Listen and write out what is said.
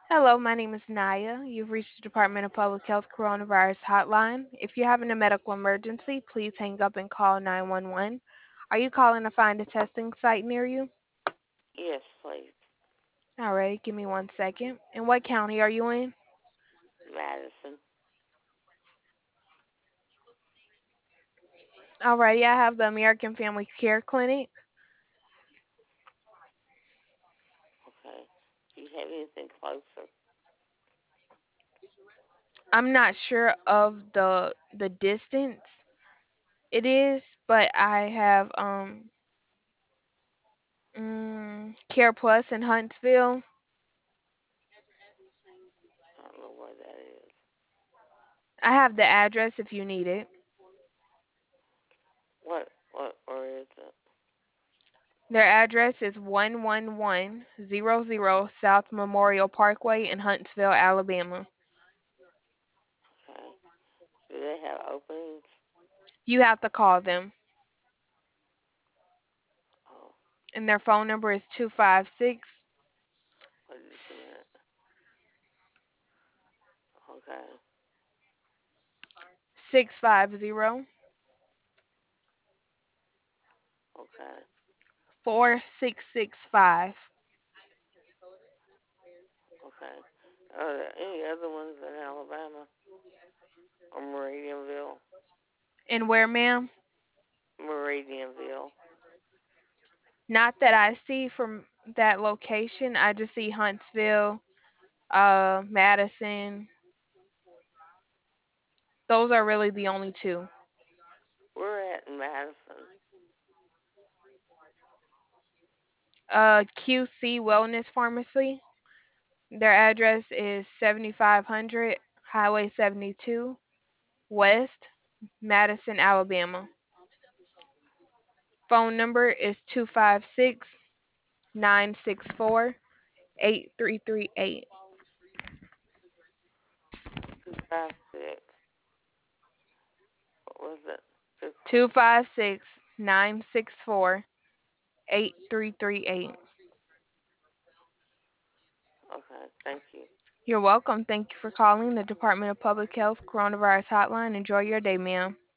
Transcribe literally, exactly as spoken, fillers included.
Hello, my name is Naya. You've reached the Department of Public Health Coronavirus Hotline. If you're having a medical emergency, please hang up and call nine one one. Are you calling to find a testing site near you? Yes, please. All right, give me one second. And what county are you in? Madison. Alrighty, I have the American Family Care Clinic. Okay. Do you have anything closer? I'm not sure of the the distance it is, but I have um mm, Care Plus in Huntsville. I don't know where that is. I have the address if you need it. What? What? Where is it? Their address is one one one zero zero South Memorial Parkway in Huntsville, Alabama. Okay. Do they have openings? You have to call them, Oh, and their phone number is two five six wait just a minute. Okay. six five zero Okay. four six six five. Okay. Are there any other ones in Alabama or Meridianville? And where, ma'am? Meridianville. Not that I see from that location. I just see Huntsville, uh, Madison. Those are really the only two. We're at in Madison. Uh, Q C Wellness Pharmacy. Their address is seventy-five hundred Highway seventy-two West, Madison, Alabama. Phone number is two five six nine six four eight three three eight. Two five six. What was it? Six. two five six nine six four eight three three eight. Okay. Thank you. You're welcome. Thank you for calling the Department of Public Health Coronavirus Hotline. Enjoy your day, ma'am.